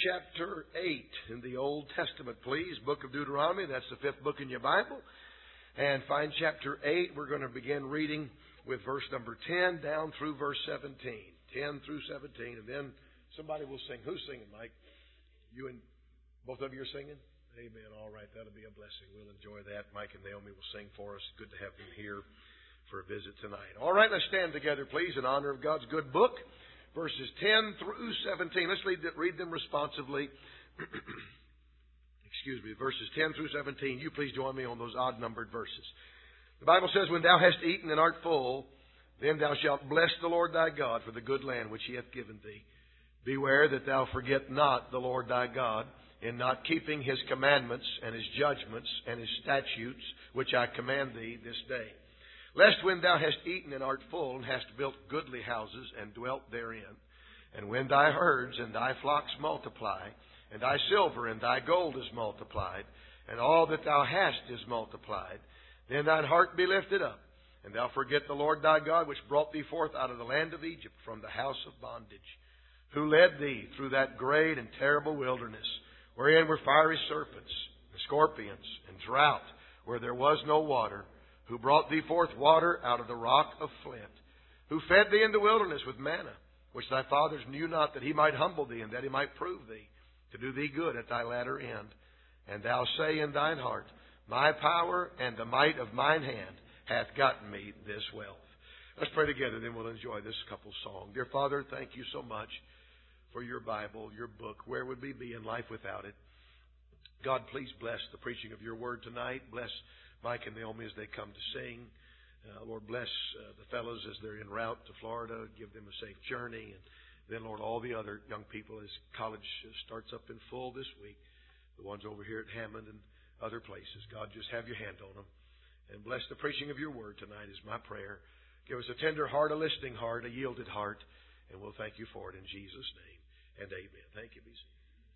chapter 8 in the Old Testament, please. Book of Deuteronomy, that's the fifth book in your Bible. And find chapter 8. We're going to begin reading with verse number 10 down through verse 17. 10 through 17. And then somebody will sing. Who's singing, Mike? You and both of you are singing? Amen. All right, that'll be a blessing. We'll enjoy that. Mike and Naomi will sing for us. Good to have them here for a visit tonight. All right, let's stand together, please, in honor of God's good book. Verses 10 through 17. Let's read them responsively. Excuse me. Verses 10 through 17. You please join me on those odd-numbered verses. The Bible says, "When thou hast eaten and art full, then thou shalt bless the Lord thy God for the good land which he hath given thee. Beware that thou forget not the Lord thy God, in not keeping his commandments and his judgments and his statutes, which I command thee this day. Lest when thou hast eaten and art full, and hast built goodly houses, and dwelt therein, and when thy herds and thy flocks multiply, and thy silver and thy gold is multiplied, and all that thou hast is multiplied, then thine heart be lifted up, and thou forget the Lord thy God, which brought thee forth out of the land of Egypt from the house of bondage, who led thee through that great and terrible wilderness, wherein were fiery serpents, and scorpions, and drought, where there was no water, who brought thee forth water out of the rock of flint, who fed thee in the wilderness with manna, which thy fathers knew not, that he might humble thee, and that he might prove thee, to do thee good at thy latter end. And thou say in thine heart, My power and the might of mine hand hath gotten me this wealth." Let's pray together, then we'll enjoy this couple song. Dear Father, thank you so much for your Bible, your book. Where would we be in life without it? God, please bless the preaching of your word tonight. Bless Mike and Naomi as they come to sing. Lord, bless the fellows as they're en route to Florida. Give them a safe journey. And then, Lord, all the other young people as college starts up in full this week. The ones over here at Hammond and other places. God, just have your hand on them. And bless the preaching of your word tonight is my prayer. Give us a tender heart, a listening heart, a yielded heart. And we'll thank you for it in Jesus' name. And amen. Thank you, B.C.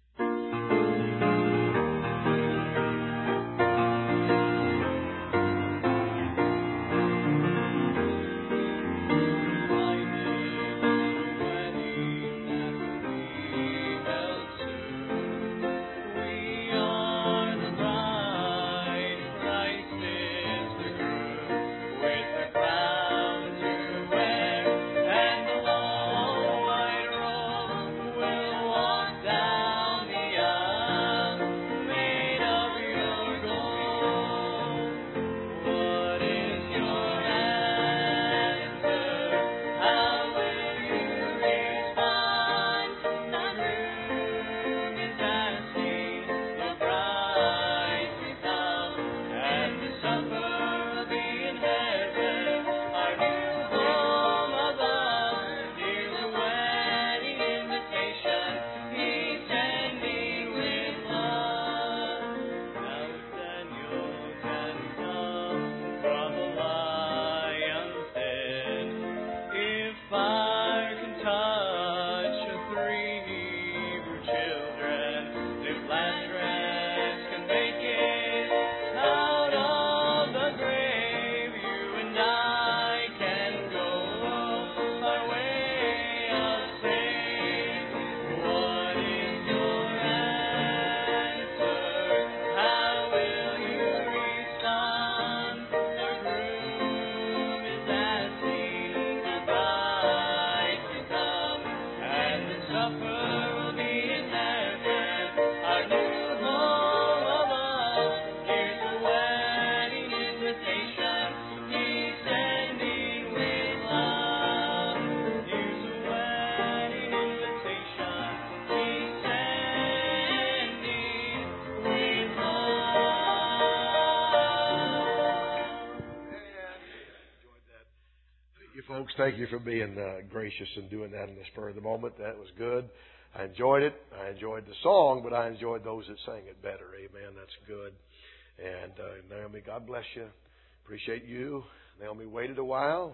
Thank you for being gracious and doing that in the spur of the moment. That was good. I enjoyed it. I enjoyed the song, but I enjoyed those that sang it better. Amen. That's good. And Naomi, God bless you. Appreciate you. Naomi waited a while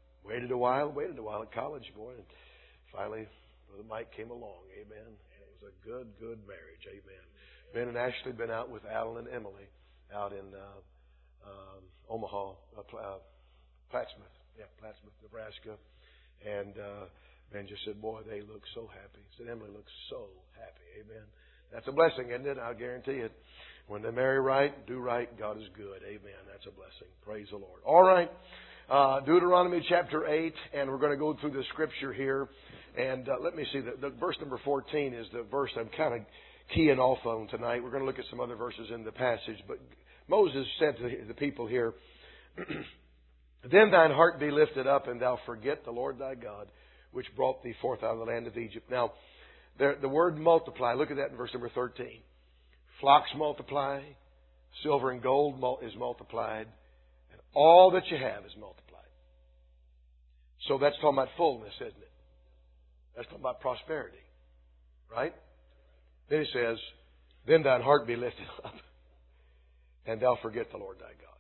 at college, boy. And finally, Brother Mike came along. Amen. And it was a good marriage. Amen. Ben and Ashley been out with Alan and Emily out in Omaha, Plattsmouth. Yeah, Plattsmouth, Nebraska. And Ben just said, boy, they look so happy. He said, Emily looks so happy. Amen. That's a blessing, isn't it? I'll guarantee it. When they marry right, do right, God is good. Amen. That's a blessing. Praise the Lord. All right. Deuteronomy chapter 8, and we're going to go through the scripture here. And let me see. The verse number 14 is the verse I'm kind of keying off on tonight. We're going to look at some other verses in the passage. But Moses said to the people here, Then thine heart be lifted up, and thou forget the Lord thy God, which brought thee forth out of the land of Egypt. Now, the word multiply, look at that in verse number 13. Flocks multiply, silver and gold is multiplied, and all that you have is multiplied. So that's talking about fullness, isn't it? That's talking about prosperity. Right? Then he says, Then thine heart be lifted up, and thou forget the Lord thy God.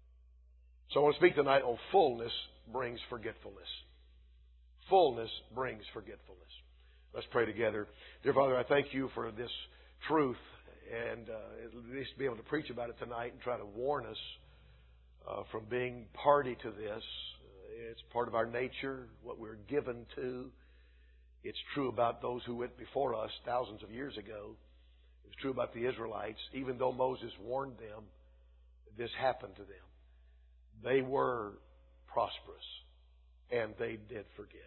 So I want to speak tonight on fullness brings forgetfulness. Fullness brings forgetfulness. Let's pray together. Dear Father, I thank you for this truth, and at least be able to preach about it tonight and try to warn us from being party to this. It's part of our nature, what we're given to. It's true about those who went before us thousands of years ago. It was true about the Israelites. Even though Moses warned them, this happened to them. They were prosperous, and they did forget.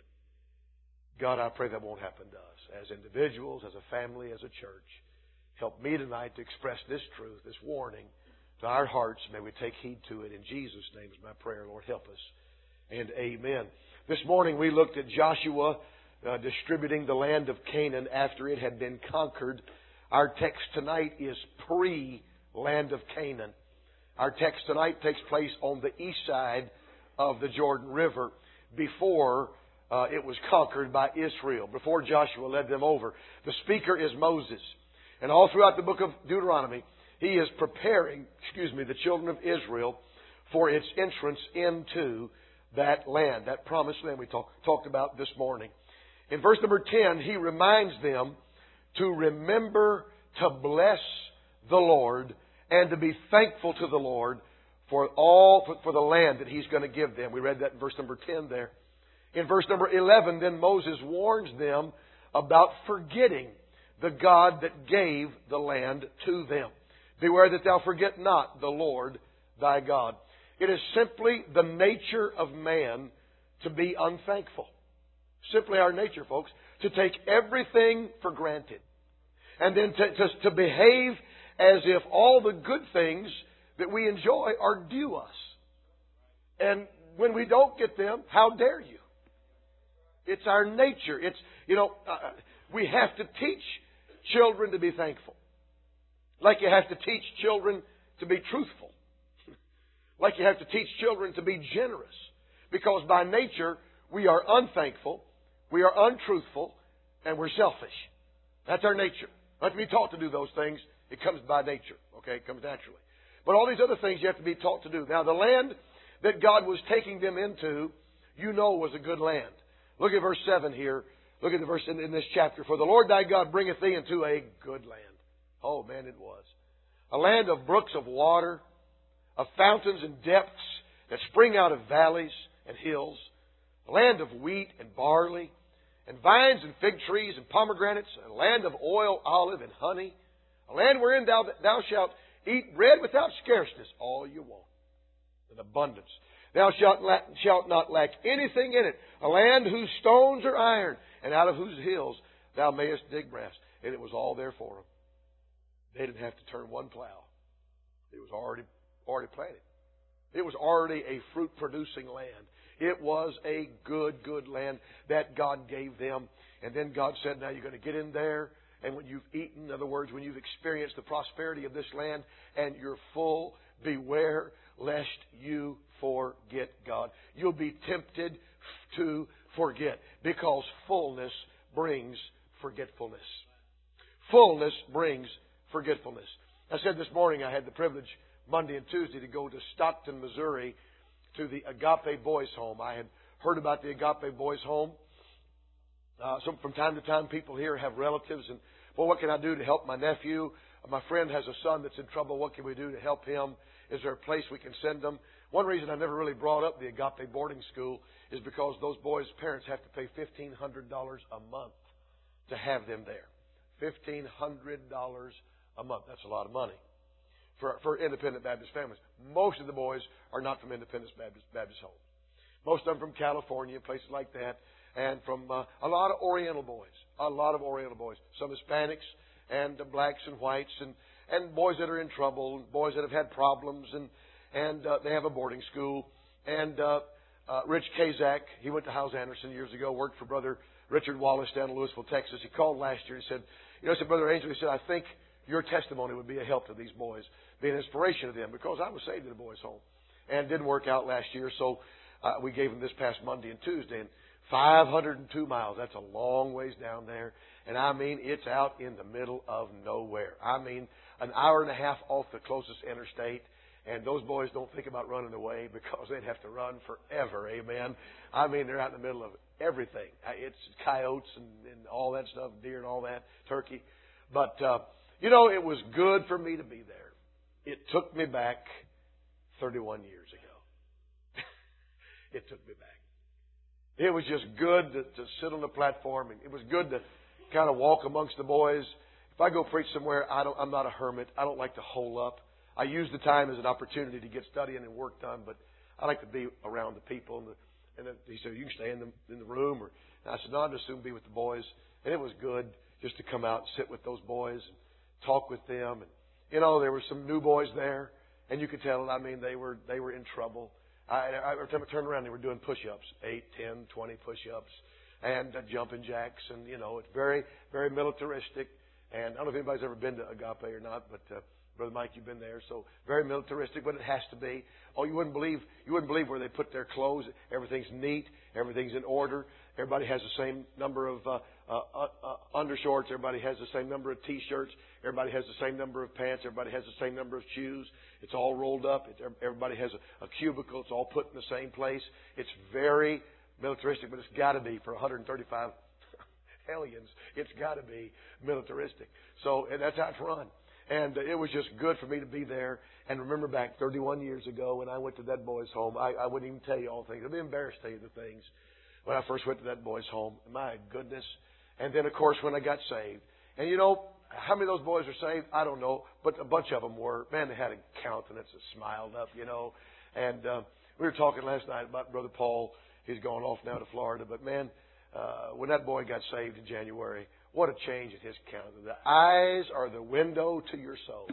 God, I pray that won't happen to us as individuals, as a family, as a church. Help me tonight to express this truth, this warning to our hearts. May we take heed to it. In Jesus' name is my prayer. Lord, help us. And amen. This morning we looked at Joshua distributing the land of Canaan after it had been conquered. Our text tonight is pre-land of Canaan. Our text tonight takes place on the east side of the Jordan River before it was conquered by Israel, before Joshua led them over. The speaker is Moses. And all throughout the book of Deuteronomy, he is preparing, the children of Israel for its entrance into that land, that promised land we talked about this morning. In verse number 10, he reminds them to remember to bless the Lord and to be thankful to the Lord for the land that He's going to give them. We read that in verse number 10 there. In verse number 11, then Moses warns them about forgetting the God that gave the land to them. Beware that thou forget not the Lord thy God. It is simply the nature of man to be unthankful. Simply our nature, folks, to take everything for granted. And then to behave as if all the good things that we enjoy are due us. And when we don't get them, how dare you? It's our nature. We have to teach children to be thankful. Like you have to teach children to be truthful. Like you have to teach children to be generous. Because by nature, we are unthankful, we are untruthful, and we're selfish. That's our nature. Not to be taught to do those things. It comes by nature. Okay? It comes naturally. But all these other things you have to be taught to do. Now, the land that God was taking them into, was a good land. Look at verse 7 here. Look at the verse in this chapter. For the Lord thy God bringeth thee into a good land. Oh, man, it was. A land of brooks of water, of fountains and depths that spring out of valleys and hills. A land of wheat and barley, and vines and fig trees and pomegranates. A land of oil, olive, and honey. A land wherein thou shalt eat bread without scarceness, all you want, in abundance. Thou shalt not lack anything in it. A land whose stones are iron, and out of whose hills thou mayest dig brass. And it was all there for them. They didn't have to turn one plow. It was already planted. It was already a fruit-producing land. It was a good land that God gave them. And then God said, now you're going to get in there. And when you've eaten, in other words, when you've experienced the prosperity of this land and you're full, beware lest you forget God. You'll be tempted to forget because fullness brings forgetfulness. Fullness brings forgetfulness. I said this morning I had the privilege Monday and Tuesday to go to Stockton, Missouri to the Agape Boys Home. I had heard about the Agape Boys Home. So from time to time people here have relatives and, well, what can I do to help my nephew? My friend has a son that's in trouble. What can we do to help him? Is there a place we can send them? One reason I never really brought up the Agape boarding school is because those boys' parents have to pay $1,500 a month to have them there. $1,500 a month. That's a lot of money for independent Baptist families. Most of the boys are not from independent Baptist homes. Most of them from California, places like that, and from a lot of Oriental boys. A lot of Oriental boys. Some Hispanics and blacks and whites and boys that are in trouble, boys that have had problems, and they have a boarding school. And Rich Kazak, he went to Howes Anderson years ago, worked for Brother Richard Wallace down in Louisville, Texas. He called last year. He said, Brother Angel, he said, I think your testimony would be a help to these boys, be an inspiration to them, because I was saved at a boys' home. And it didn't work out last year, so we gave them this past Monday and Tuesday. And 502 miles, that's a long ways down there. And I mean, it's out in the middle of nowhere. I mean, an hour and a half off the closest interstate. And those boys don't think about running away, because they'd have to run forever. Amen. I mean, they're out in the middle of everything. It's coyotes and all that stuff, deer and all that, turkey. But, it was good for me to be there. It took me back 31 years ago. It took me back. It was just good to sit on the platform. And it was good to kind of walk amongst the boys. If I go preach somewhere, I'm not a hermit. I don't like to hole up. I use the time as an opportunity to get studying and work done, but I like to be around the people. And then he said, you can stay in the room. And I said, no, I'll just soon be with the boys. And it was good just to come out and sit with those boys and talk with them. And, there were some new boys there, and you could tell, they were in trouble. Every time I turned around, they were doing push-ups, 8, 10, 20 push-ups, and jumping jacks. And, it's very, very militaristic. And I don't know if anybody's ever been to Agape or not, but Brother Mike, you've been there. So very militaristic, but it has to be. Oh, you wouldn't believe where they put their clothes. Everything's neat. Everything's in order. Everybody has the same number of undershorts. Everybody has the same number of T-shirts. Everybody has the same number of pants. Everybody has the same number of shoes. It's all rolled up. Everybody has a cubicle. It's all put in the same place. It's very militaristic, but it's got to be for 135 hellions. It's got to be militaristic. So that's how it's run. And it was just good for me to be there and remember back 31 years ago when I went to that boys' home. I wouldn't even tell you all the things. I'd be embarrassed to tell you the things when I first went to that boys' home. My goodness. And then, of course, when I got saved. And, how many of those boys are saved? I don't know. But a bunch of them were. Man, they had a countenance that smiled up, And we were talking last night about Brother Paul. He's gone off now to Florida. But, man, when that boy got saved in January, what a change in his countenance. The eyes are the window to your soul.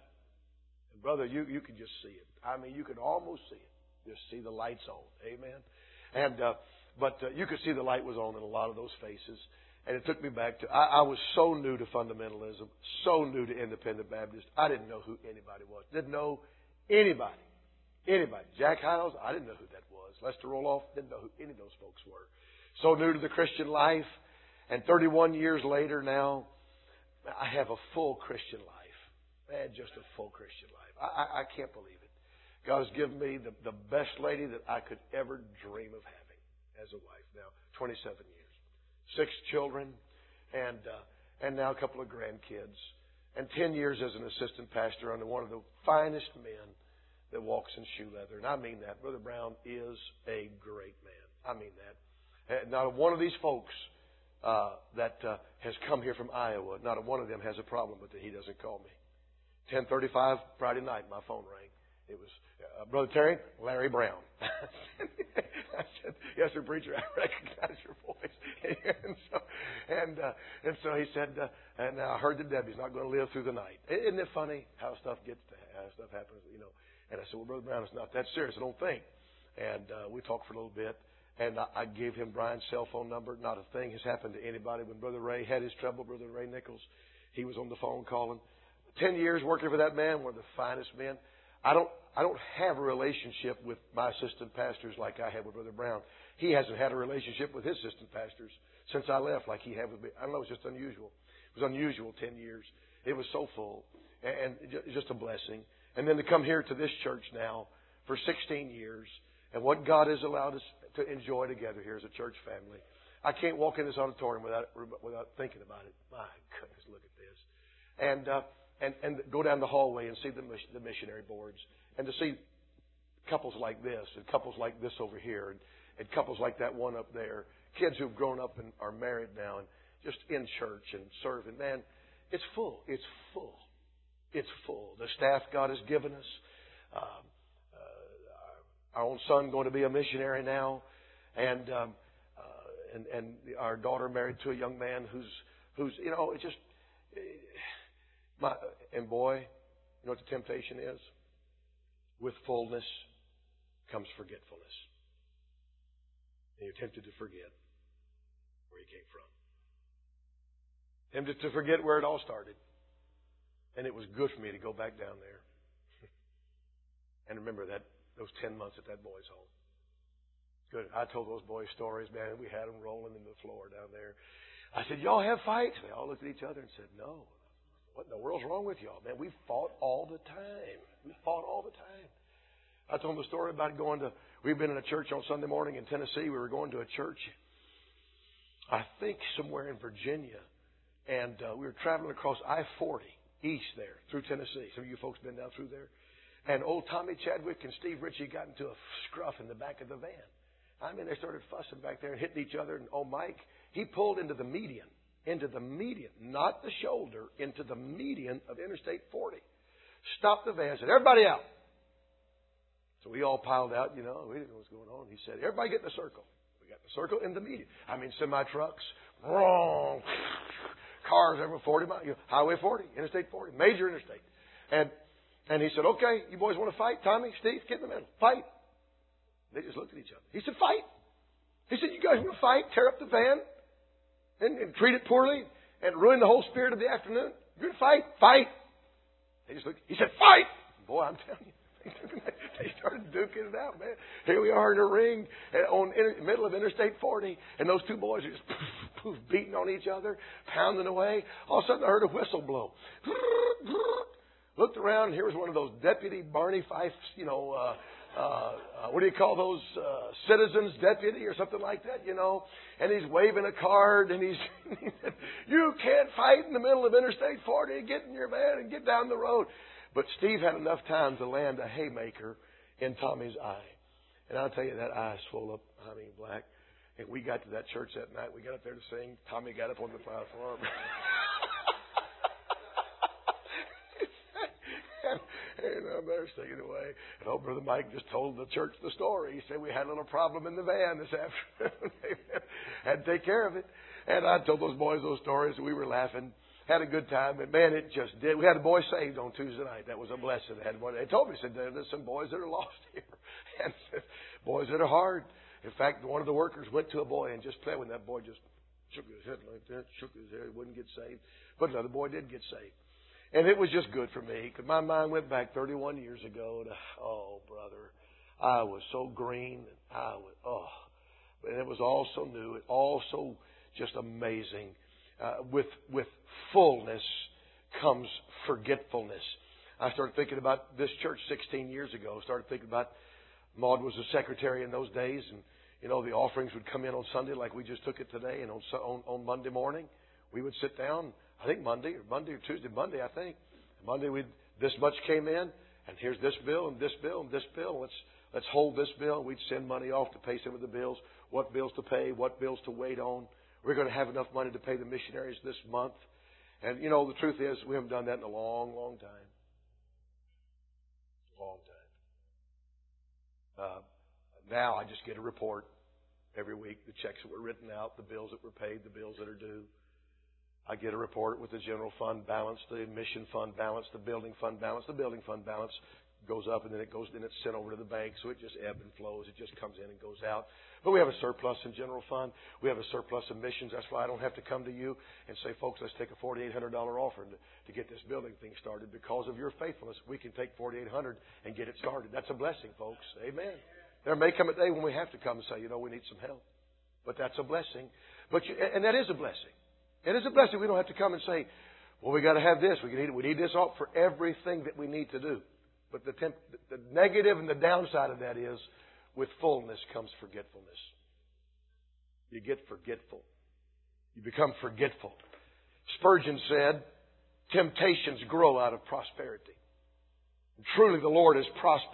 And brother, you can just see it. You could almost see it. Just see the lights on. Amen. And but you could see the light was on in a lot of those faces. And it took me back to, I was so new to fundamentalism, so new to independent Baptist. I didn't know who anybody was. Didn't know anybody. Anybody. Jack Hiles, I didn't know who that was. Lester Roloff, didn't know who any of those folks were. So new to the Christian life. And 31 years later now, I have a full Christian life. Man, just a full Christian life. I can't believe it. God has given me the best lady that I could ever dream of having as a wife now. 27 years. 6 children, and now a couple of grandkids. And 10 years as an assistant pastor under one of the finest men that walks in shoe leather. And I mean that. Brother Brown is a great man. I mean that. And not one of these folks that has come here from Iowa, not one of them has a problem with it. He doesn't call me. 10:35 Friday night, my phone rang. It was, Brother Terry, Larry Brown. I said, yes, sir, preacher, I recognize your voice. and so he said, and I heard that Debbie's not going to live through the night. Isn't it funny how stuff happens, And I said, well, Brother Brown, it's not that serious, I don't think. And we talked for a little bit. And I gave him Brian's cell phone number. Not a thing has happened to anybody. When Brother Ray had his trouble, Brother Ray Nichols, he was on the phone calling. 10 years working for that man, one of the finest men. I don't have a relationship with my assistant pastors like I had with Brother Brown. He hasn't had a relationship with his assistant pastors since I left like he had with me. I don't know, it's just unusual. It was unusual 10 years. It was so full and just a blessing. And then to come here to this church now for 16 years and what God has allowed us to enjoy together here as a church family. I can't walk in this auditorium without thinking about it. My goodness, look at this. And go down the hallway and see the missionary boards. And to see couples like this and couples like this over here and couples like that one up there. Kids who've grown up and are married now and just in church and serving. Man, It's full. It's full. It's full. The staff God has given us. Our own son going to be a missionary now, and our daughter married to a young man who's it just and boy, you know what the temptation is? With fullness comes forgetfulness, and you're tempted to forget where you came from. Tempted to forget where it all started. And it was good for me to go back down there and remember those 10 months at that boy's home. Good. I told those boys stories, man. We had them rolling in the floor down there. I said, y'all have fights? They all looked at each other and said, no. What in the world's wrong with y'all? Man, we fought all the time. We fought all the time. I told them the story about we've been in a church on Sunday morning in Tennessee. We were going to a church, I think somewhere in Virginia. And we were traveling across I-40 east there through Tennessee. Some of you folks been down through there. And old Tommy Chadwick and Steve Ritchie got into a scruff in the back of the van. I mean, they started fussing back there and hitting each other. And Mike, he pulled into the median, not the shoulder, into the median of Interstate 40. Stopped the van, said, everybody out. So we all piled out, we didn't know what was going on. He said, everybody get in the circle. We got in the circle in the median. I mean, semi-trucks, wrong, cars over 40 miles, Highway 40, Interstate 40, major interstate. And he said, okay, you boys want to fight? Tommy, Steve, get in the middle. Fight. They just looked at each other. He said, fight. He said, you guys want to fight? Tear up the van and treat it poorly and ruin the whole spirit of the afternoon? You're going to fight? Fight. They just looked. He said, fight. Boy, I'm telling you. They started duking it out, man. Here we are in a ring middle of Interstate 40, and those two boys are just beating on each other, pounding away. All of a sudden, I heard a whistle blow. Looked around, and here was one of those Deputy Barney Fife, what do you call those, citizens deputy or something like that, and he's waving a card, and he said, you can't fight in the middle of Interstate 40, get in your van and get down the road. But Steve had enough time to land a haymaker in Tommy's eye. And I'll tell you, that eye swelled up, black. And we got to that church that night. We got up there to sing. Tommy got up on the platform. And I'm there singing away. And old Brother Mike just told the church the story. He said, we had a little problem in the van this afternoon. Had to take care of it. And I told those boys those stories. And we were laughing. Had a good time, and man, it just did. We had a boy saved on Tuesday night. That was a blessing. They told me, said, there's some boys that are lost here, and boys that are hard. In fact, one of the workers went to a boy and just played with that boy. Just shook his head like that, shook his head, wouldn't get saved. But another boy did get saved, and it was just good for me because my mind went back 31 years ago. Brother, I was so green, and and it was all so new, it all so just amazing. With fullness comes forgetfulness. I started thinking about this church 16 years ago. Started thinking about Maud was a secretary in those days, and the offerings would come in on Sunday like we just took it today, and on Monday morning we would sit down. I think Monday or Tuesday, I think Monday this much came in, and here's this bill and this bill and this bill. Let's hold this bill. We'd send money off to pay some of the bills. What bills to pay? What bills to wait on? We're going to have enough money to pay the missionaries this month. And, the truth is, we haven't done that in a long, long time. Long time. Now I just get a report every week, the checks that were written out, the bills that were paid, the bills that are due. I get a report with the general fund balance, the mission fund balance, the building fund balance. The building fund balance goes up, and then it's sent over to the bank, so it just ebbs and flows. It just comes in and goes out. But we have a surplus in general fund. We have a surplus in missions. That's why I don't have to come to you and say, folks, let's take a $4,800 offering to get this building thing started. Because of your faithfulness, we can take $4,800 and get it started. That's a blessing, folks. Amen. There may come a day when we have to come and say, we need some help. But that's a blessing. And that is a blessing. It is a blessing. We don't have to come and say, well, we got to have this. We need this all for everything that we need to do. But the negative and the downside of that is, with fullness comes forgetfulness. You get forgetful. You become forgetful. Spurgeon said, temptations grow out of prosperity. And truly the Lord has prospered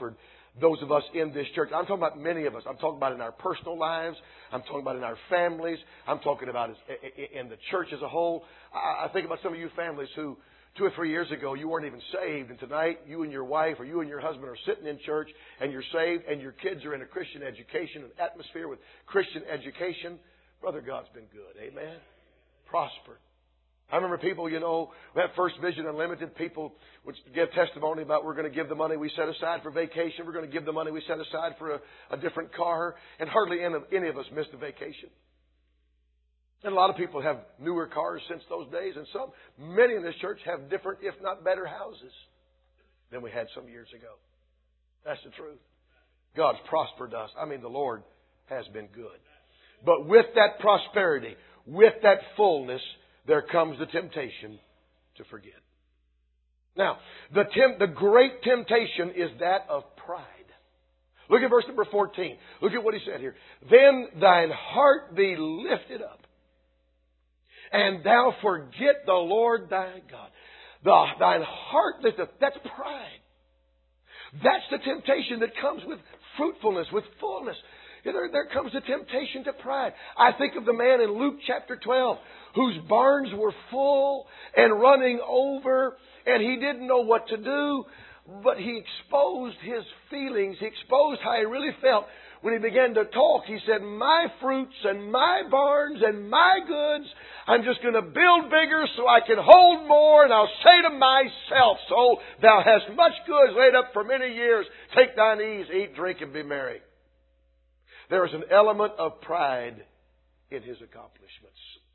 those of us in this church. I'm talking about many of us. I'm talking about in our personal lives. I'm talking about in our families. I'm talking about in the church as a whole. I think about some of you families who 2 or 3 years ago you weren't even saved, and tonight you and your wife or you and your husband are sitting in church and you're saved, and your kids are in a Christian education, an atmosphere with Christian education. Brother, God's been good. Amen. Prospered. I remember people, that First Vision Unlimited, people would give testimony about we're going to give the money we set aside for vacation. We're going to give the money we set aside for a different car. And hardly any of us missed a vacation. And a lot of people have newer cars since those days. And many in this church have different, if not better, houses than we had some years ago. That's the truth. God's prospered us. I mean, the Lord has been good. But with that prosperity, with that fullness, there comes the temptation to forget. Now, the great temptation is that of pride. Look at verse number 14. Look at what he said here. Then thine heart be lifted up, and thou forget the Lord thy God. Thine heart lifted up. That's pride. That's the temptation that comes with fruitfulness, with fullness. There comes the temptation to pride. I think of the man in Luke chapter 12 whose barns were full and running over, and he didn't know what to do, but he exposed his feelings. He exposed how he really felt. When he began to talk, he said, my fruits and my barns and my goods, I'm just going to build bigger so I can hold more, and I'll say to myself, so thou hast much goods laid up for many years. Take thine ease, eat, drink, and be merry. There is an element of pride in his accomplishments.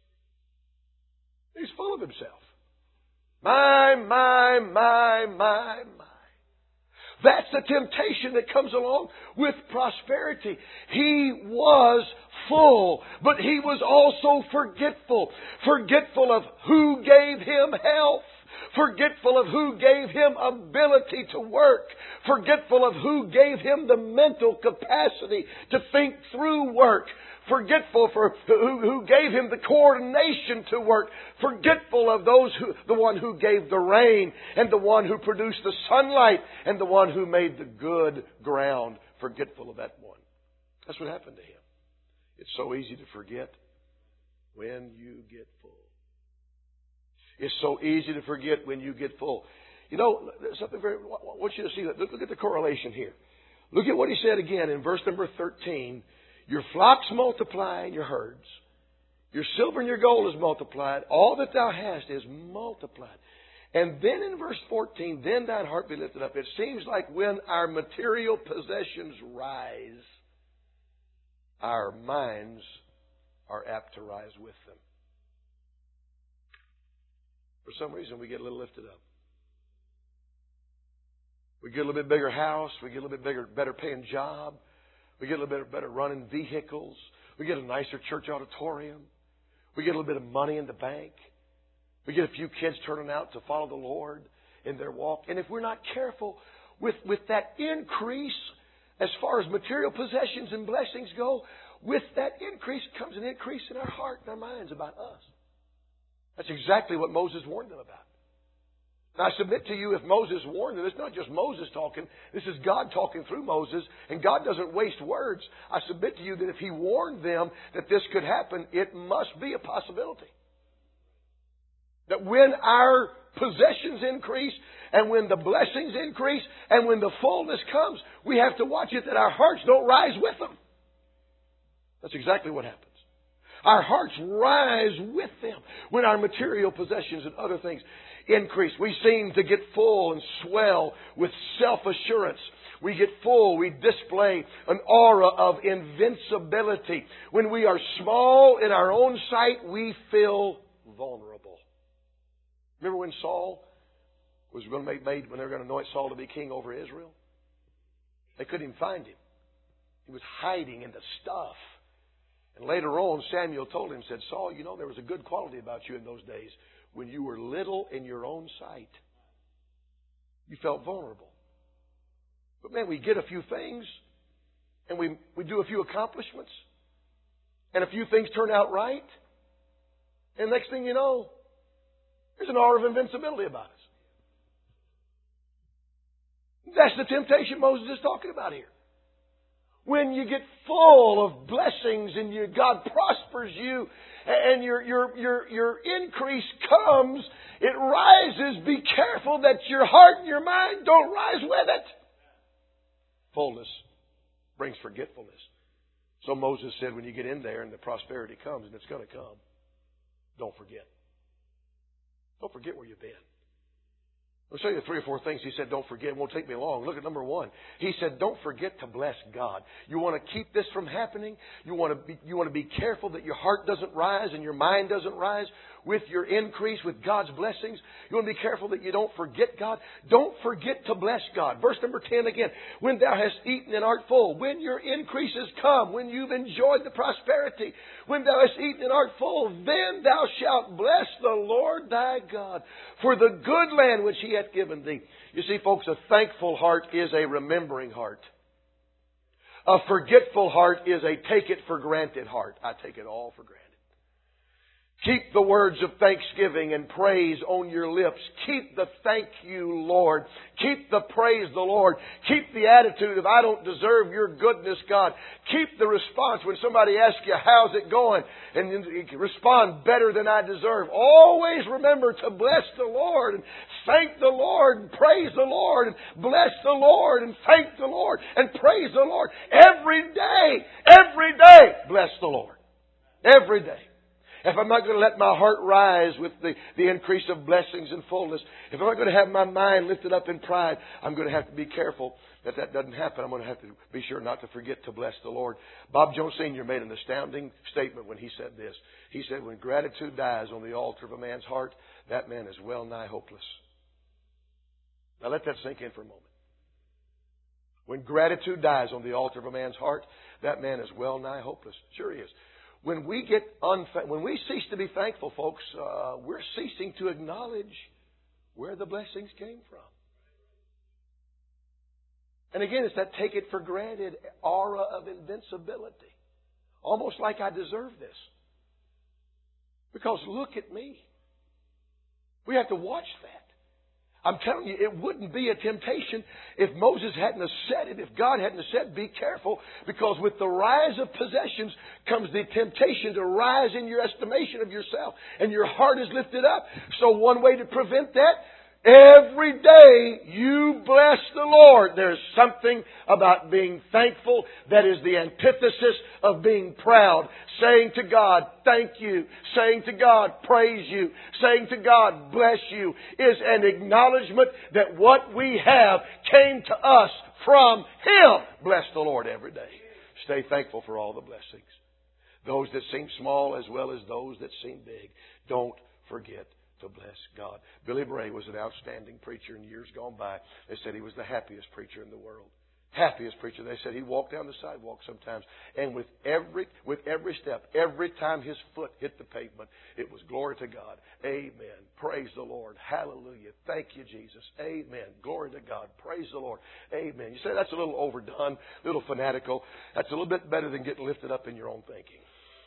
He's full of himself. My. That's the temptation that comes along with prosperity. He was full, but he was also forgetful. Forgetful of who gave him health. Forgetful of who gave him ability to work. Forgetful of who gave him the mental capacity to think through work. Forgetful for who gave him the coordination to work. Forgetful of the one who gave the rain, and the one who produced the sunlight, and the one who made the good ground. Forgetful of that one. That's what happened to him. It's so easy to forget when you get full. It's so easy to forget when you get full. There's something I want you to see that. Look at the correlation here. Look at what he said again in verse number 13. Your flocks multiply and your herds. Your silver and your gold is multiplied. All that thou hast is multiplied. And then in verse 14, then thine heart be lifted up. It seems like when our material possessions rise, our minds are apt to rise with them. For some reason, we get a little lifted up. We get a little bit bigger house. We get a little bit better paying job. We get a little bit better running vehicles. We get a nicer church auditorium. We get a little bit of money in the bank. We get a few kids turning out to follow the Lord in their walk. And if we're not careful with that increase, as far as material possessions and blessings go, with that increase comes an increase in our heart and our minds about us. That's exactly what Moses warned them about. Now, I submit to you, if Moses warned them, it's not just Moses talking. This is God talking through Moses, and God doesn't waste words. I submit to you that if He warned them that this could happen, it must be a possibility. That when our possessions increase, and when the blessings increase, and when the fullness comes, we have to watch it that our hearts don't rise with them. That's exactly what happens. Our hearts rise with them when our material possessions and other things increase. We seem to get full and swell with self-assurance. We get full. We display an aura of invincibility. When we are small in our own sight, we feel vulnerable. Remember when Saul was going to when they were going to anoint Saul to be king over Israel? They couldn't even find him. He was hiding in the stuff. And later on, Samuel told him, said, Saul, there was a good quality about you in those days. When you were little in your own sight, you felt vulnerable. But man, we get a few things, and we do a few accomplishments, and a few things turn out right, and next thing you know, there's an aura of invincibility about us. That's the temptation Moses is talking about here. When you get full of blessings and God prospers you and your increase comes, it rises. Be careful that your heart and your mind don't rise with it. Fullness brings forgetfulness. So Moses said, when you get in there and the prosperity comes, and it's going to come, don't forget. Don't forget where you've been. I'll show you 3 or 4 things he said don't forget. It won't take me long. Look at number 1. He said don't forget to bless God. You want to keep this from happening? You want to be careful that your heart doesn't rise and your mind doesn't rise with your increase, with God's blessings. You want to be careful that you don't forget God. Don't forget to bless God. Verse number 10 again. When thou hast eaten and art full, when your increases come, when you've enjoyed the prosperity, when thou hast eaten and art full, then thou shalt bless the Lord thy God for the good land which He hath given thee. You see, folks, a thankful heart is a remembering heart. A forgetful heart is a take it for granted heart. I take it all for granted. Keep the words of thanksgiving and praise on your lips. Keep the thank you, Lord. Keep the praise the Lord. Keep the attitude of I don't deserve your goodness, God. Keep the response when somebody asks you, how's it going? And you respond better than I deserve. Always remember to bless the Lord and thank the Lord and praise the Lord and bless the Lord and thank the Lord and praise the Lord. Every day, bless the Lord. Every day. If I'm not going to let my heart rise with the increase of blessings and fullness, if I'm not going to have my mind lifted up in pride, I'm going to have to be careful that doesn't happen. I'm going to have to be sure not to forget to bless the Lord. Bob Jones Sr. made an astounding statement when he said this. He said, when gratitude dies on the altar of a man's heart, that man is well nigh hopeless. Now let that sink in for a moment. When gratitude dies on the altar of a man's heart, that man is well nigh hopeless. Sure he is. When we cease to be thankful, folks, we're ceasing to acknowledge where the blessings came from. And again, it's that take it for granted aura of invincibility. Almost like I deserve this. Because look at me. We have to watch that. I'm telling you, it wouldn't be a temptation if Moses hadn't have said it, if God hadn't have said, be careful, because with the rise of possessions comes the temptation to rise in your estimation of yourself, and your heart is lifted up. So one way to prevent that, every day you bless the Lord. There's something about being thankful that is the antithesis of being proud. Saying to God, thank you. Saying to God, praise you. Saying to God, bless you is an acknowledgement that what we have came to us from Him. Bless the Lord every day. Stay thankful for all the blessings. Those that seem small as well as those that seem big. Don't forget to bless God. Billy Bray was an outstanding preacher in years gone by. They said he was the happiest preacher in the world. Happiest preacher. They said he'd walk down the sidewalk sometimes, and with every step, every time his foot hit the pavement, it was glory to God. Amen. Praise the Lord. Hallelujah. Thank you, Jesus. Amen. Glory to God. Praise the Lord. Amen. You say that's a little overdone, a little fanatical. That's a little bit better than getting lifted up in your own thinking.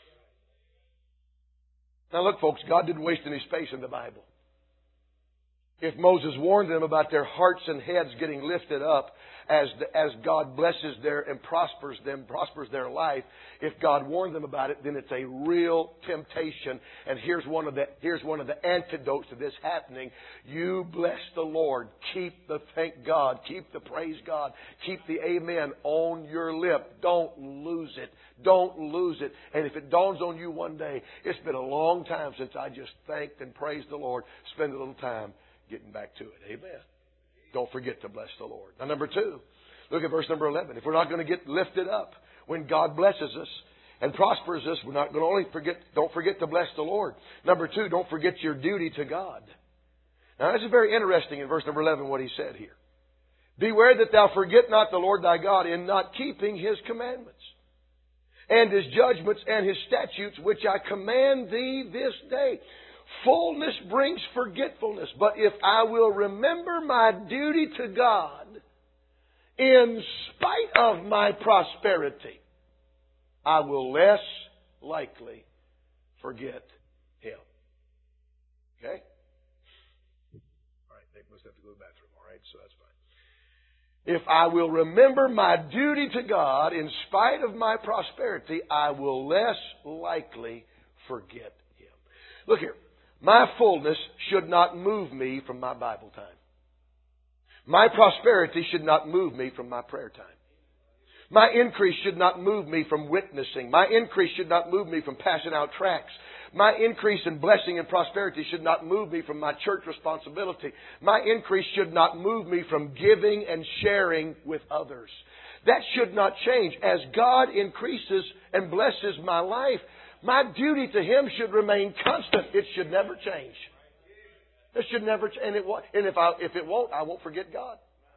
Now look, folks, God didn't waste any space in the Bible. If Moses warned them about their hearts and heads getting lifted up as God blesses and prospers their life, if God warned them about it, then it's a real temptation. And here's one of the antidotes to this happening. You bless the Lord. Keep the thank God. Keep the praise God. Keep the amen on your lip. Don't lose it. Don't lose it. And if it dawns on you one day, it's been a long time since I just thanked and praised the Lord, spend a little time getting back to it. Amen. Don't forget to bless the Lord. Now, number 2, look at verse number 11. If we're not going to get lifted up when God blesses us and prospers us, we're not going to don't forget to bless the Lord. Number 2, don't forget your duty to God. Now, this is very interesting in verse number 11 what he said here. Beware that thou forget not the Lord thy God in not keeping His commandments and His judgments and His statutes, which I command thee this day. Fullness brings forgetfulness, but if I will remember my duty to God in spite of my prosperity, I will less likely forget Him. Okay? All right, Nick must have to go to the bathroom. All right, so that's fine. If I will remember my duty to God in spite of my prosperity, I will less likely forget Him. Look here. My fullness should not move me from my Bible time. My prosperity should not move me from my prayer time. My increase should not move me from witnessing. My increase should not move me from passing out tracts. My increase in blessing and prosperity should not move me from my church responsibility. My increase should not move me from giving and sharing with others. That should not change. As God increases and blesses my life, my duty to Him should remain constant. It should never change. It should never change. And if it won't, I won't forget God.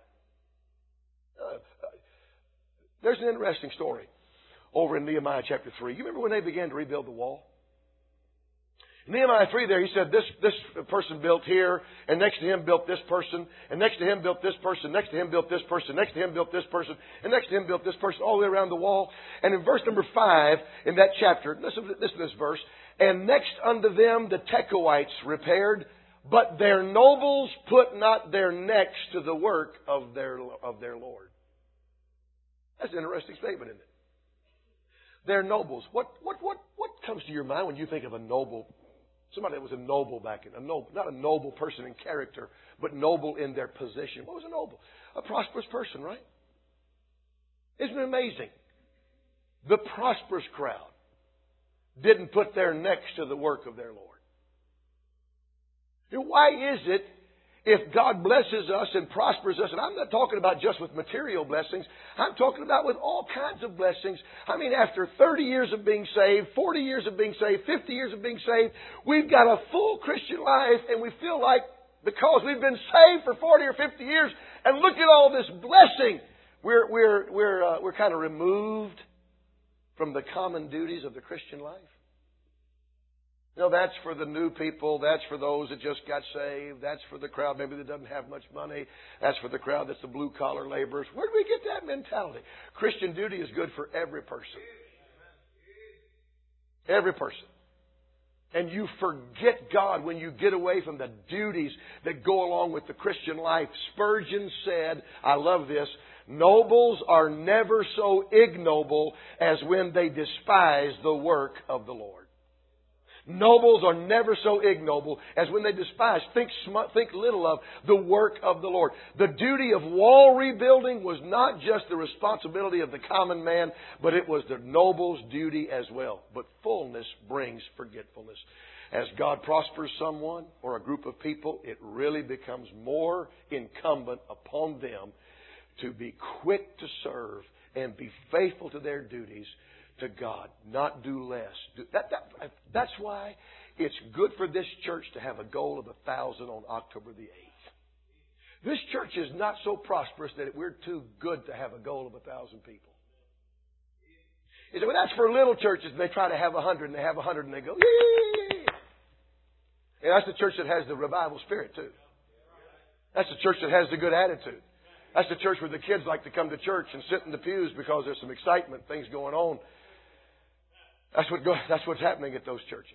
There's an interesting story over in Nehemiah chapter 3. You remember when they began to rebuild the wall? In Nehemiah 3 there, he said this person built here, and next to him built this person, and next to him built this person, next to him built this person, next to him built this person, and next to him built this person, all the way around the wall. And in verse number 5 in that chapter, listen to this verse, and next unto them the Tekoites repaired, but their nobles put not their necks to the work of their Lord. That's an interesting statement, isn't it? They're nobles. What comes to your mind when you think of a noble? Somebody that was a noble back in not a noble person in character, but noble in their position. What was a noble? A prosperous person, right? Isn't it amazing? The prosperous crowd didn't put their necks to the work of their Lord. Why is it, if God blesses us and prospers us, and I'm not talking about just with material blessings, I'm talking about with all kinds of blessings. I mean, after 30 years of being saved, 40 years of being saved, 50 years of being saved, we've got a full Christian life, and we feel like because we've been saved for 40 or 50 years, and look at all this blessing, we're kind of removed from the common duties of the Christian life. You know, that's for the new people. That's for those that just got saved. That's for the crowd maybe that doesn't have much money. That's for the crowd that's the blue-collar laborers. Where do we get that mentality? Christian duty is good for every person. Every person. And you forget God when you get away from the duties that go along with the Christian life. Spurgeon said, I love this, nobles are never so ignoble as when they despise the work of the Lord. Nobles are never so ignoble as when they despise, think little of the work of the Lord. The duty of wall rebuilding was not just the responsibility of the common man, but it was the noble's duty as well. But fullness brings forgetfulness. As God prospers someone or a group of people, it really becomes more incumbent upon them to be quick to serve and be faithful to their duties to God, not do less. That's why it's good for this church to have a goal of 1,000 on October the 8th. This church is not so prosperous that we're too good to have a goal of 1,000 people. You say, well, that's for little churches. They try to have 100 and they have 100 and they go, yay! And that's the church that has the revival spirit too. That's the church that has the good attitude. That's the church where the kids like to come to church and sit in the pews because there's some excitement, things going on. That's what's happening at those churches.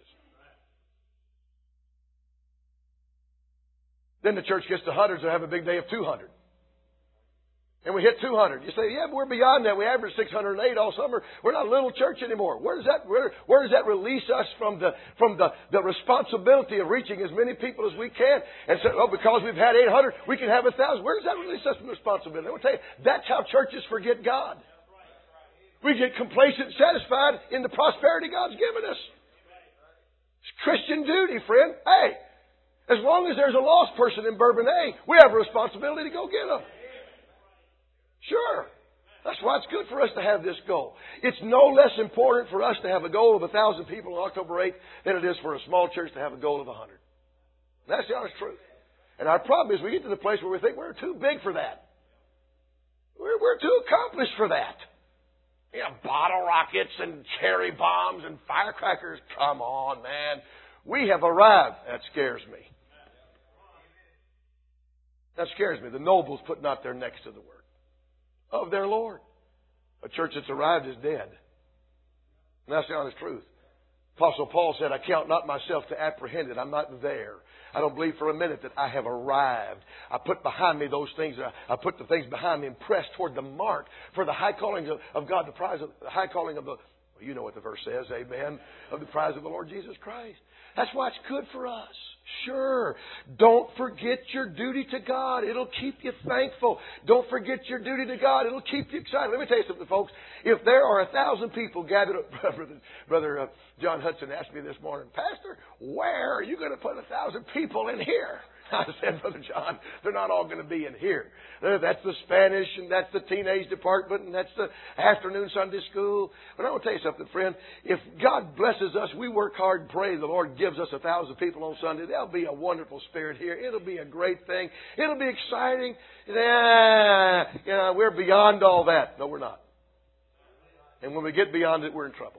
Then the church gets to hundreds and have a big day of 200. And we hit 200. You say, yeah, but we're beyond that. We average 608 all summer. We're not a little church anymore. Where does that release us from the responsibility of reaching as many people as we can? And say, oh, because we've had 800, we can have 1,000. Where does that release us from the responsibility? I will tell you, that's how churches forget God. We get complacent and satisfied in the prosperity God's given us. It's Christian duty, friend. Hey, as long as there's a lost person in Bourbon A, we have a responsibility to go get them. Sure. That's why it's good for us to have this goal. It's no less important for us to have a goal of 1,000 people on October 8th than it is for a small church to have a goal of 100. That's the honest truth. And our problem is we get to the place where we think we're too big for that. We're too accomplished for that. You know, bottle rockets and cherry bombs and firecrackers. Come on, man. We have arrived. That scares me. That scares me. The nobles put not their necks to the work of their Lord. A church that's arrived is dead. And that's the honest truth. Apostle Paul said, I count not myself to apprehend it. I'm not there. I don't believe for a minute that I have arrived. I put behind me those things. I put the things behind me and press toward the mark for the high calling of God, the prize of the high calling of the, well, you know what the verse says, amen, of the prize of the Lord Jesus Christ. That's why it's good for us. Sure. Don't forget your duty to God. It'll keep you thankful. Don't forget your duty to God. It'll keep you excited. Let me tell you something, folks. If there are 1,000 people gathered, Brother John Hudson asked me this morning, Pastor, where are you going to put 1,000 people in here? I said, Brother John, they're not all going to be in here. That's the Spanish, and that's the teenage department, and that's the afternoon Sunday school. But I want to tell you something, friend. If God blesses us, we work hard and pray. The Lord gives us 1,000 people on Sunday. There'll be a wonderful spirit here. It'll be a great thing. It'll be exciting. We're beyond all that. No, we're not. And when we get beyond it, we're in trouble.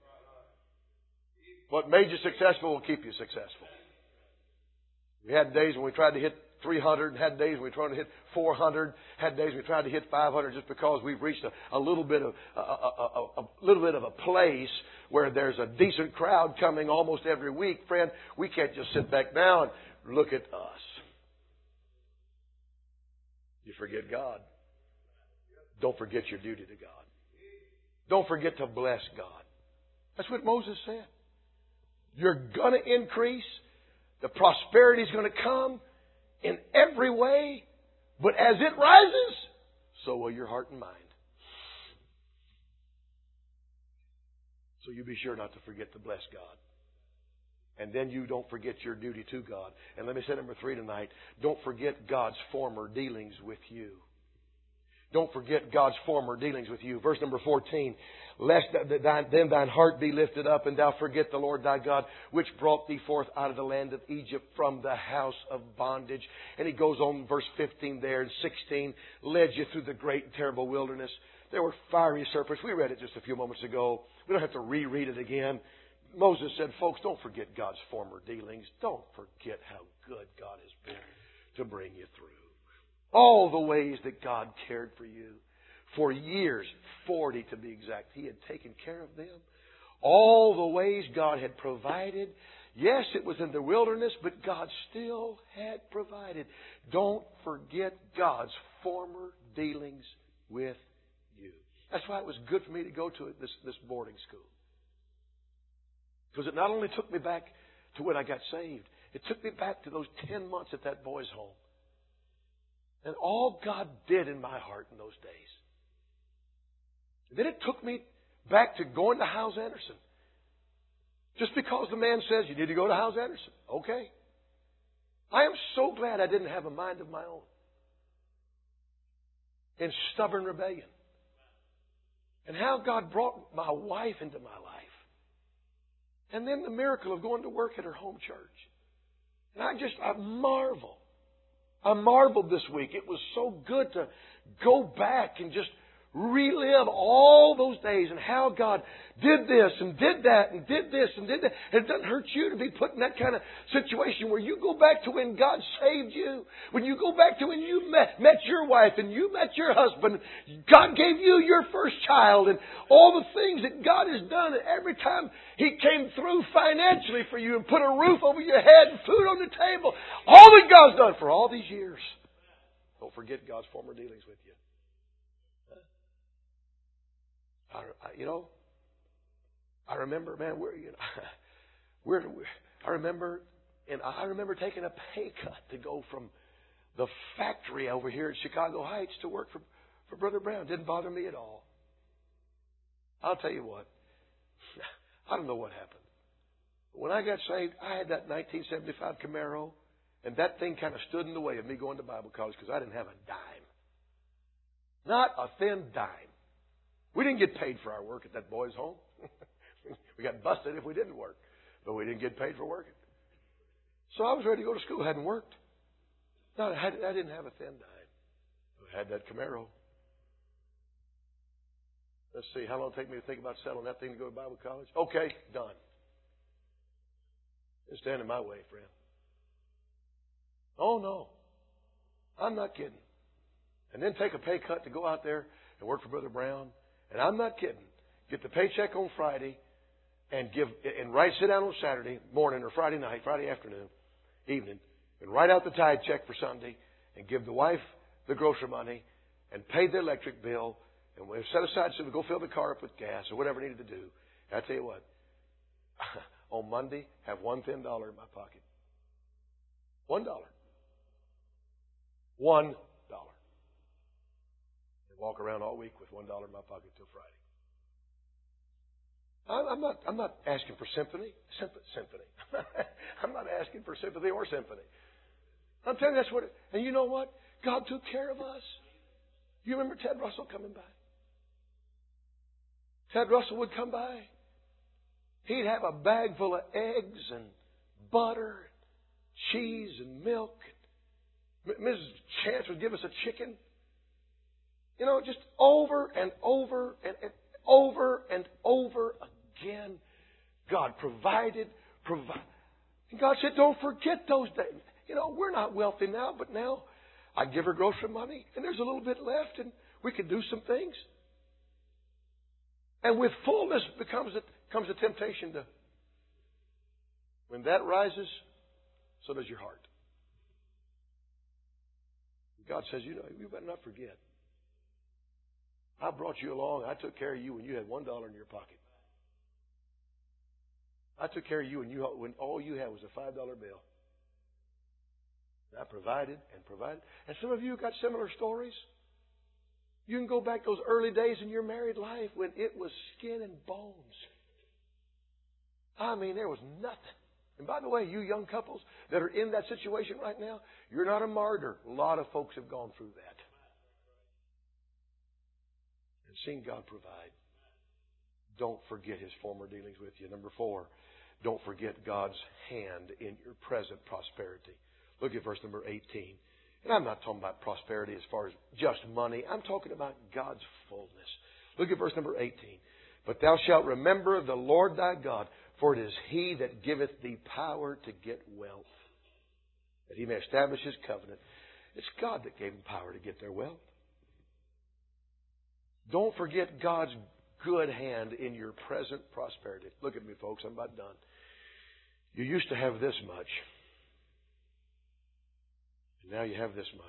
What made you successful will keep you successful. We had days when we tried to hit 300, had days when we tried to hit 400, had days when we tried to hit 500 just because we've reached a little bit of a place where there's a decent crowd coming almost every week. Friend, we can't just sit back now and look at us. You forget God. Don't forget your duty to God. Don't forget to bless God. That's what Moses said. You're going to increase. The prosperity is going to come in every way. But as it rises, so will your heart and mind. So you be sure not to forget to bless God. And then you don't forget your duty to God. And let me say number 3 tonight. Don't forget God's former dealings with you. Don't forget God's former dealings with you. Verse number 14. Lest then thine heart be lifted up, and thou forget the Lord thy God, which brought thee forth out of the land of Egypt from the house of bondage. And he goes on, verse 15 there and 16, led you through the great and terrible wilderness. There were fiery serpents. We read it just a few moments ago. We don't have to reread it again. Moses said, folks, don't forget God's former dealings. Don't forget how good God has been to bring you through. All the ways that God cared for you. For years, 40 to be exact, He had taken care of them. All the ways God had provided. Yes, it was in the wilderness, but God still had provided. Don't forget God's former dealings with you. That's why it was good for me to go to this boarding school. Because it not only took me back to when I got saved, it took me back to those 10 months at that boys' home. And all God did in my heart in those days. And then it took me back to going to Howes Anderson. Just because the man says you need to go to Howes Anderson. Okay. I am so glad I didn't have a mind of my own. In stubborn rebellion. And how God brought my wife into my life. And then the miracle of going to work at her home church. And I marvel. I marveled this week. It was so good to go back and just relive all those days and how God did this and did that and did this and did that. And it doesn't hurt you to be put in that kind of situation where you go back to when God saved you. When you go back to when you met your wife and you met your husband. God gave you your first child and all the things that God has done. And every time He came through financially for you and put a roof over your head and food on the table. All that God's done for all these years. Don't forget God's former dealings with you. I remember, man, I remember taking a pay cut to go from the factory over here in Chicago Heights to work for Brother Brown. Didn't bother me at all. I'll tell you what. I don't know what happened. When I got saved, I had that 1975 Camaro, and that thing kind of stood in the way of me going to Bible college because I didn't have a dime. Not a thin dime. We didn't get paid for our work at that boys' home. We got busted if we didn't work. But we didn't get paid for working. So I was ready to go to school. I hadn't worked. No, I didn't have a thin dime. I had that Camaro. Let's see, how long did it take me to think about selling that thing to go to Bible college? Okay, done. It's standing in my way, friend. Oh, no. I'm not kidding. And then take a pay cut to go out there and work for Brother Brown. And I'm not kidding. Get the paycheck on Friday and sit down on Saturday morning or Friday night, Friday afternoon, evening, and write out the tithe check for Sunday and give the wife the grocery money and pay the electric bill and we set aside so we go fill the car up with gas or whatever needed to do. I tell you what, on Monday, have $1 $10 in my pocket. $1. $1. And walk around all week with $1 in my pocket till Friday. I'm not asking for sympathy. I'm not asking for sympathy or symphony. I'm telling you that's what. And you know what? God took care of us. You remember Ted Russell coming by? Ted Russell would come by. He'd have a bag full of eggs and butter, and cheese and milk. Mrs. Chance would give us a chicken. You know, just over and over and over and over again. God provided. And God said, don't forget those days. You know, we're not wealthy now, but now I give her grocery money, and there's a little bit left, and we can do some things. And with fullness comes a temptation to, when that rises, so does your heart. God says, you better not forget. I brought you along. I took care of you when you had $1 in your pocket. I took care of you when all you had was a $5 bill. And I provided and provided. And some of you have got similar stories. You can go back those early days in your married life when it was skin and bones. I mean, there was nothing. And by the way, you young couples that are in that situation right now, you're not a martyr. A lot of folks have gone through that. And seen God provide. Don't forget His former dealings with you. Number 4, don't forget God's hand in your present prosperity. Look at verse number 18. And I'm not talking about prosperity as far as just money. I'm talking about God's fullness. Look at verse number 18. But thou shalt remember the Lord thy God, for it is He that giveth thee power to get wealth, that He may establish His covenant. It's God that gave them power to get their wealth. Don't forget God's good hand in your present prosperity. Look at me, folks. I'm about done. You used to have this much. And now you have this much.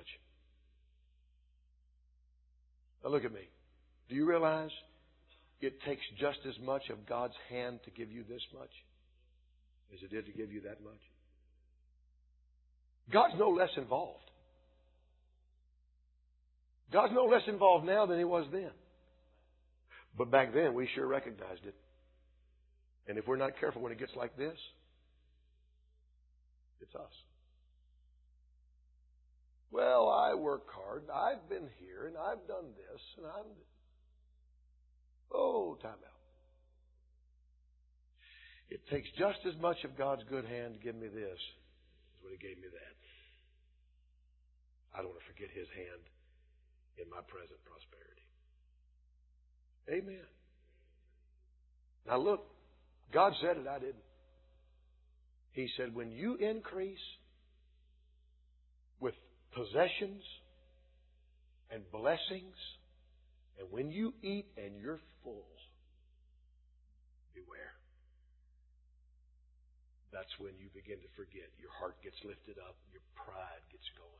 Now look at me. Do you realize it takes just as much of God's hand to give you this much as it did to give you that much? God's no less involved. God's no less involved now than He was then. But back then, we sure recognized it. And if we're not careful when it gets like this, it's us. Well, I work hard. I've been here, and I've done this, and time out. It takes just as much of God's good hand to give me this as when He gave me that. I don't want to forget His hand in my present prosperity. Amen. Now look, God said it, I didn't. He said, when you increase with possessions and blessings, and when you eat and you're full, beware. That's when you begin to forget. Your heart gets lifted up. Your pride gets going.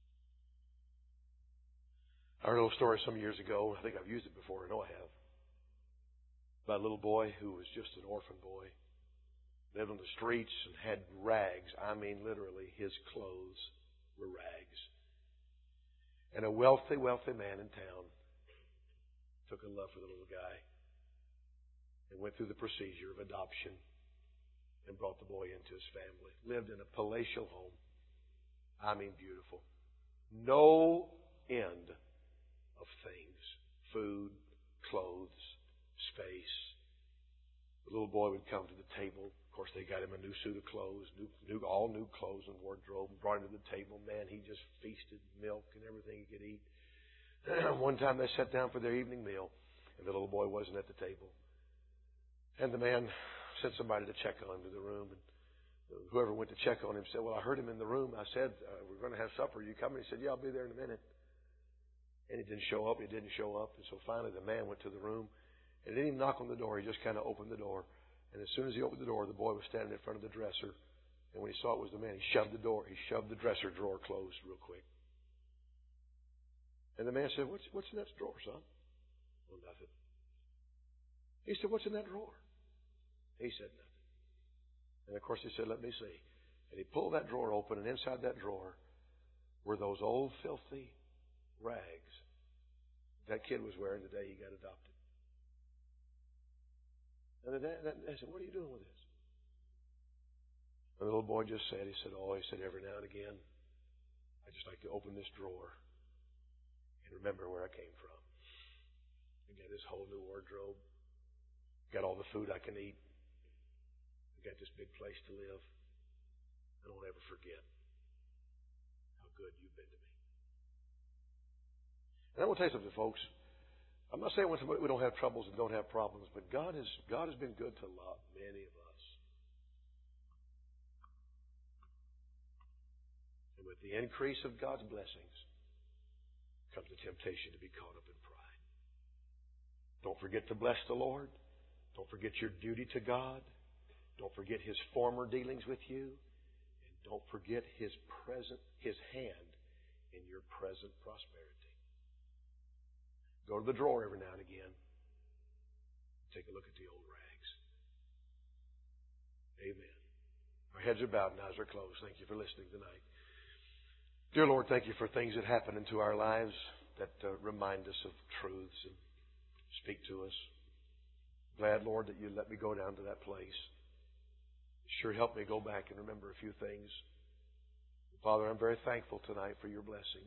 I heard a little story some years ago. I think I've used it before. I know I have. About a little boy who was just an orphan boy. Lived on the streets and had rags. I mean, literally, his clothes were rags. And a wealthy, wealthy man in town took a love for the little guy and went through the procedure of adoption and brought the boy into his family. Lived in a palatial home. I mean, beautiful. No end of things. Food, clothes, space. The little boy would come to the table. Of course, they got him a new suit of clothes, all new clothes and wardrobe, and brought him to the table. Man, he just feasted, milk and everything he could eat. One time they sat down for their evening meal, and the little boy wasn't at the table. And the man sent somebody to check on him to the room, and whoever went to check on him said, well, I heard him in the room. I said, we're going to have supper. Are you coming? He said, yeah, I'll be there in a minute. And he didn't show up. And so finally the man went to the room, and he didn't even knock on the door. He just kind of opened the door. And as soon as he opened the door, the boy was standing in front of the dresser. And when he saw it was the man, he shoved the dresser drawer closed real quick. And the man said, what's in that drawer, son? Well, nothing. He said, what's in that drawer? He said nothing. And of course he said, let me see. And he pulled that drawer open, and inside that drawer were those old filthy rags that kid was wearing the day he got adopted. And the dad said, what are you doing with this? And the little boy just said, he said, every now and again, I just like to open this drawer and remember where I came from. I got this whole new wardrobe. Got all the food I can eat. I got this big place to live. I don't ever forget how good you've been to me. And I want to tell you something, folks. I'm not saying we don't have troubles and don't have problems, but God has been good to many of us. And with the increase of God's blessings comes the temptation to be caught up in pride. Don't forget to bless the Lord. Don't forget your duty to God. Don't forget His former dealings with you. And don't forget His hand in your present prosperity. Go to the drawer every now and again. Take a look at the old rags. Amen. Our heads are bowed and eyes are closed. Thank you for listening tonight. Dear Lord, thank you for things that happen into our lives that remind us of truths and speak to us. Glad, Lord, that you let me go down to that place. Sure help me go back and remember a few things. Father, I'm very thankful tonight for your blessings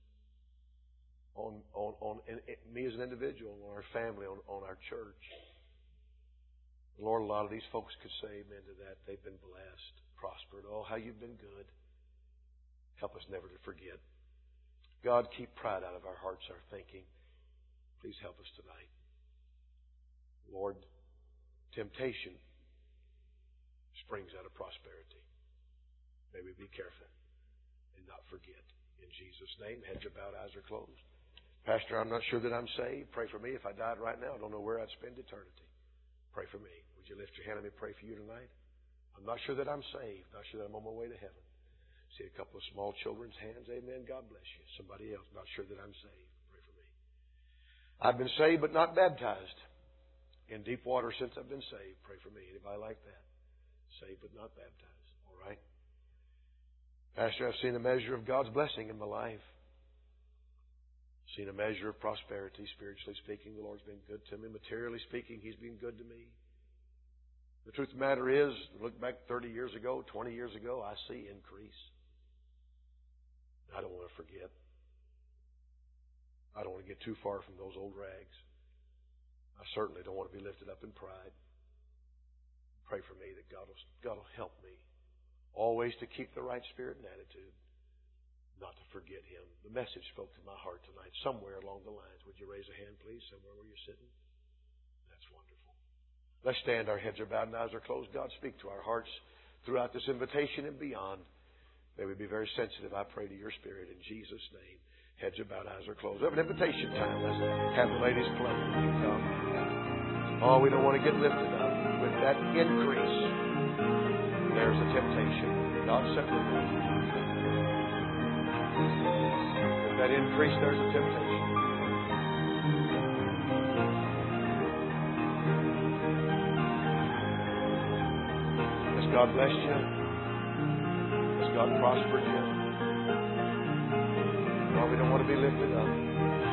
on me as an individual, on our family, on our church. Lord, a lot of these folks could say amen to that. They've been blessed, prospered. Oh, how you've been good. Help us never to forget. God, keep pride out of our hearts, our thinking. Please help us tonight. Lord, temptation springs out of prosperity. May we be careful and not forget. In Jesus' name, heads are bowed, eyes are closed. Pastor, I'm not sure that I'm saved. Pray for me. If I died right now, I don't know where I'd spend eternity. Pray for me. Would you lift your hand and let me pray for you tonight? I'm not sure that I'm saved. Not sure that I'm on my way to heaven. See a couple of small children's hands. Amen. God bless you. Somebody else, not sure that I'm saved. Pray for me. I've been saved but not baptized. In deep water since I've been saved. Pray for me. Anybody like that? Saved but not baptized. All right? Pastor, I've seen a measure of God's blessing in my life. Seen a measure of prosperity, spiritually speaking. The Lord's been good to me. Materially speaking, He's been good to me. The truth of the matter is, look back 30 years ago, 20 years ago, I see increase. I don't want to forget. I don't want to get too far from those old rags. I certainly don't want to be lifted up in pride. Pray for me that God will help me always to keep the right spirit and attitude, not to forget Him. The message spoke to my heart tonight, somewhere along the lines. Would you raise a hand, please, somewhere where you're sitting? That's wonderful. Let's stand. Our heads are bowed and eyes are closed. God, speak to our hearts throughout this invitation and beyond. May we be very sensitive, I pray, to your Spirit in Jesus' name. Heads are bowed, eyes are closed. We have an invitation time. Let's have the ladies play. You come. Oh, we don't want to get lifted up. With that increase, there's a temptation. God said it. With that increase, there's a temptation. Has God blessed you? Has God prospered you? No, we don't want to be lifted up.